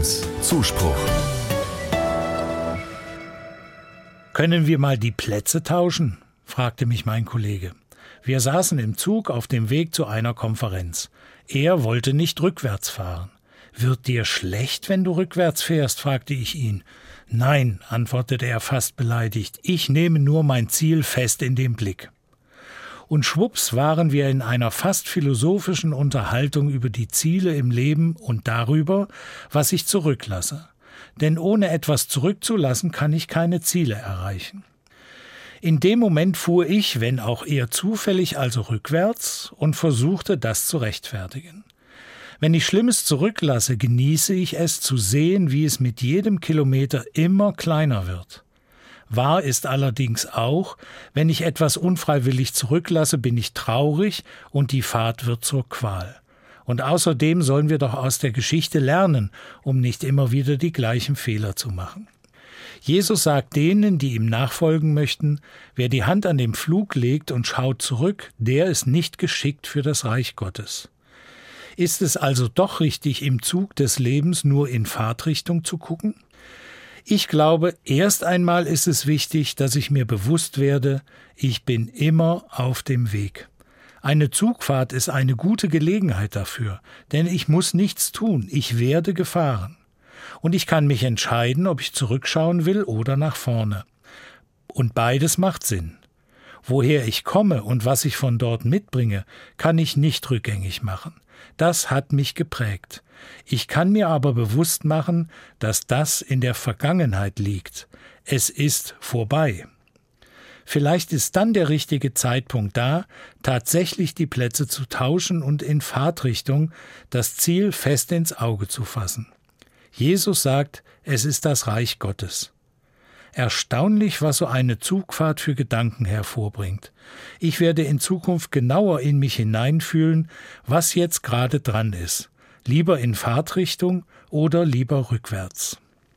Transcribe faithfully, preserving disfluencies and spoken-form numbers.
eins Zuspruch. »Können wir mal die Plätze tauschen?« fragte mich mein Kollege. Wir saßen im Zug auf dem Weg zu einer Konferenz. Er wollte nicht rückwärts fahren. »Wird dir schlecht, wenn du rückwärts fährst?« fragte ich ihn. »Nein«, antwortete er fast beleidigt, »ich nehme nur mein Ziel fest in den Blick.« Und schwupps waren wir in einer fast philosophischen Unterhaltung über die Ziele im Leben und darüber, was ich zurücklasse. Denn ohne etwas zurückzulassen, kann ich keine Ziele erreichen. In dem Moment fuhr ich, wenn auch eher zufällig, also rückwärts und versuchte, das zu rechtfertigen. Wenn ich Schlimmes zurücklasse, genieße ich es zu sehen, wie es mit jedem Kilometer immer kleiner wird. Wahr ist allerdings auch, wenn ich etwas unfreiwillig zurücklasse, bin ich traurig und die Fahrt wird zur Qual. Und außerdem sollen wir doch aus der Geschichte lernen, um nicht immer wieder die gleichen Fehler zu machen. Jesus sagt denen, die ihm nachfolgen möchten, wer die Hand an den Pflug legt und schaut zurück, der ist nicht geschickt für das Reich Gottes. Ist es also doch richtig, im Zug des Lebens nur in Fahrtrichtung zu gucken? Ich glaube, erst einmal ist es wichtig, dass ich mir bewusst werde, ich bin immer auf dem Weg. Eine Zugfahrt ist eine gute Gelegenheit dafür, denn ich muss nichts tun, ich werde gefahren. Und ich kann mich entscheiden, ob ich zurückschauen will oder nach vorne. Und beides macht Sinn. Woher ich komme und was ich von dort mitbringe, kann ich nicht rückgängig machen. Das hat mich geprägt. Ich kann mir aber bewusst machen, dass das in der Vergangenheit liegt. Es ist vorbei. Vielleicht ist dann der richtige Zeitpunkt da, tatsächlich die Plätze zu tauschen und in Fahrtrichtung das Ziel fest ins Auge zu fassen. Jesus sagt, es ist das Reich Gottes. Erstaunlich, was so eine Zugfahrt für Gedanken hervorbringt. Ich werde in Zukunft genauer in mich hineinfühlen, was jetzt gerade dran ist. Lieber in Fahrtrichtung oder lieber rückwärts.